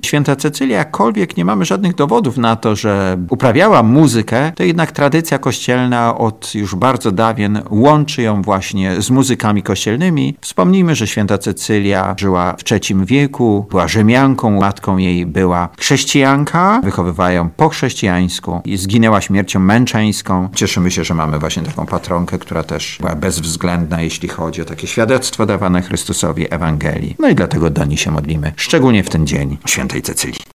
Święta Cecylia, jakkolwiek nie mamy żadnych dowodów na to, że uprawiała muzykę, to jednak tradycja kościelna od już bardzo dawien łączy ją właśnie z muzykami kościelnymi. Wspomnijmy, że święta Cecylia żyła w III wieku, była Rzymianką, matką jej była chrześcijanka, wychowywała ją po chrześcijańsku i zginęła śmiercią męczeńską. Cieszymy się, że mamy właśnie taką patronkę, która też była bezwzględna, jeśli chodzi o takie świadectwo dawane Chrystusowi Ewangelii. No i dlatego do niej się modlimy, szczególnie w ten dzień świętej Cecylii.